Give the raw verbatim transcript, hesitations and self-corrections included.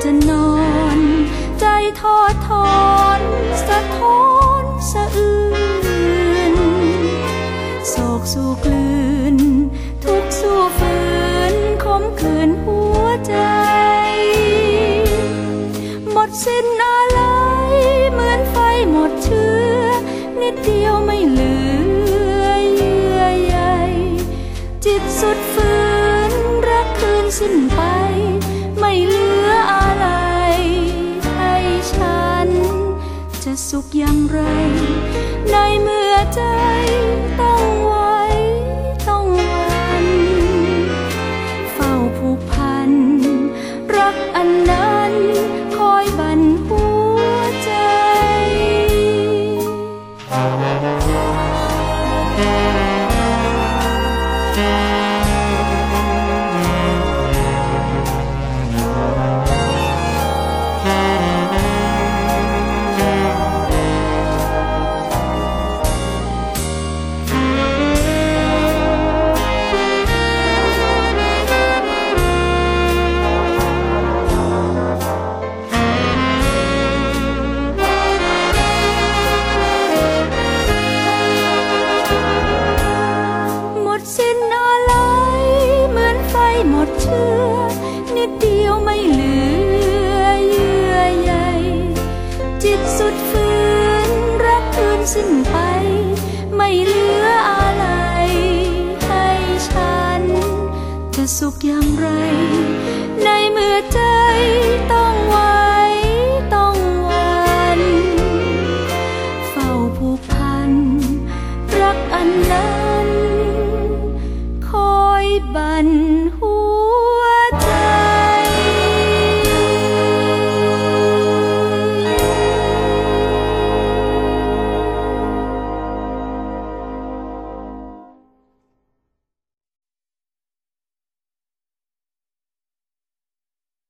จะนอนใจทอดทอนสะท้อนสะอื้นโศกสู่กลืนทุกสู่ฝืนคมขืนหัวใจหมดสิ้นอะไรเหมือนไฟหมดเชื้อนิดเดียวไม่เหลือเยื่อใยจิตสุดฝืนรักคืนสิ้นไปไม่เหลืออะไรให้ฉันจะสุขอย่างไร